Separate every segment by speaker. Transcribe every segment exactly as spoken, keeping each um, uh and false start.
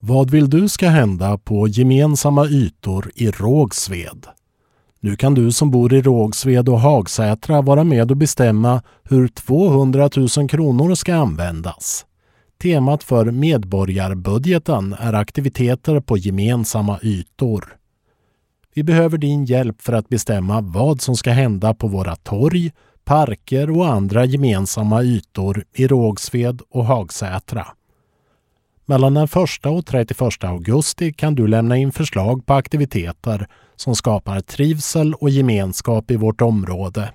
Speaker 1: Vad vill du ska hända på gemensamma ytor i Rågsved? Nu kan du som bor i Rågsved och Hagsätra vara med och bestämma hur tvåhundratusen kronor ska användas. Temat för medborgarbudgeten är aktiviteter på gemensamma ytor. Vi behöver din hjälp för att bestämma vad som ska hända på våra torg, parker och andra gemensamma ytor i Rågsved och Hagsätra. Mellan den första och trettioförsta augusti kan du lämna in förslag på aktiviteter som skapar trivsel och gemenskap i vårt område.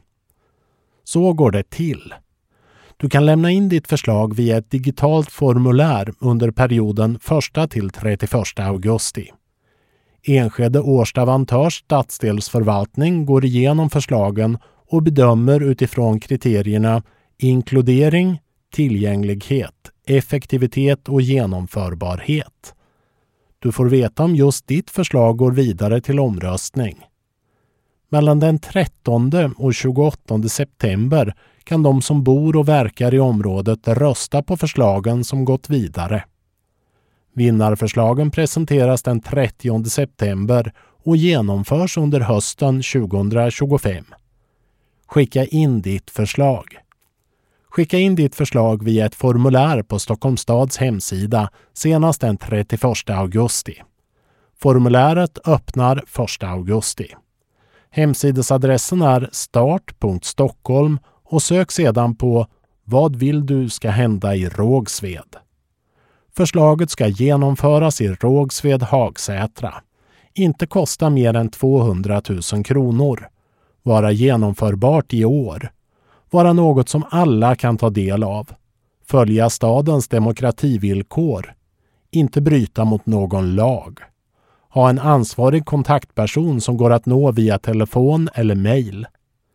Speaker 1: Så går det till. Du kan lämna in ditt förslag via ett digitalt formulär under perioden första till trettioförsta augusti. Enskede Årsta Vantörs stadsdelsförvaltning går igenom förslagen och bedömer utifrån kriterierna inkludering, tillgänglighet, effektivitet och genomförbarhet. Du får veta om just ditt förslag går vidare till omröstning. Mellan den trettonde och tjugoåttonde september kan de som bor och verkar i området rösta på förslagen som gått vidare. Vinnarförslagen presenteras den trettionde september och genomförs under hösten tjugohundratjugofem. Skicka in ditt förslag. Skicka in ditt förslag via ett formulär på Stockholms stads hemsida senast den trettioförsta augusti. Formuläret öppnar första augusti. Hemsidesadressen är start punkt stockholm och sök sedan på Vad vill du ska hända i Rågsved? Förslaget ska genomföras i Rågsved Hagsätra. Inte kosta mer än tvåhundratusen kronor. Vara genomförbart i år. Vara något som alla kan ta del av. Följa stadens demokrativillkor. Inte bryta mot någon lag. Ha en ansvarig kontaktperson som går att nå via telefon eller mejl.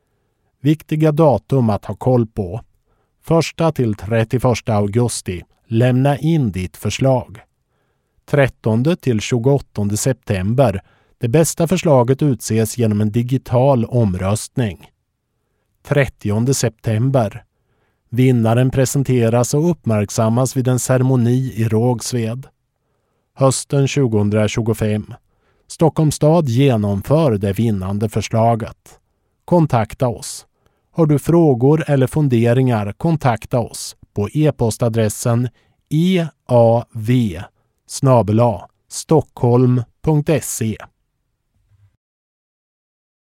Speaker 1: Viktiga datum att ha koll på. Första till trettioförsta augusti. Lämna in ditt förslag. trettonde till tjugoåttonde september. Det bästa förslaget utses genom en digital omröstning. trettionde september. Vinnaren presenteras och uppmärksammas vid en ceremoni i Rågsved. Hösten tjugohundratjugofem. Stockholms stad genomför det vinnande förslaget. Kontakta oss. Har du frågor eller funderingar, kontakta oss på e-postadressen eav snabel-a stockholm punkt se.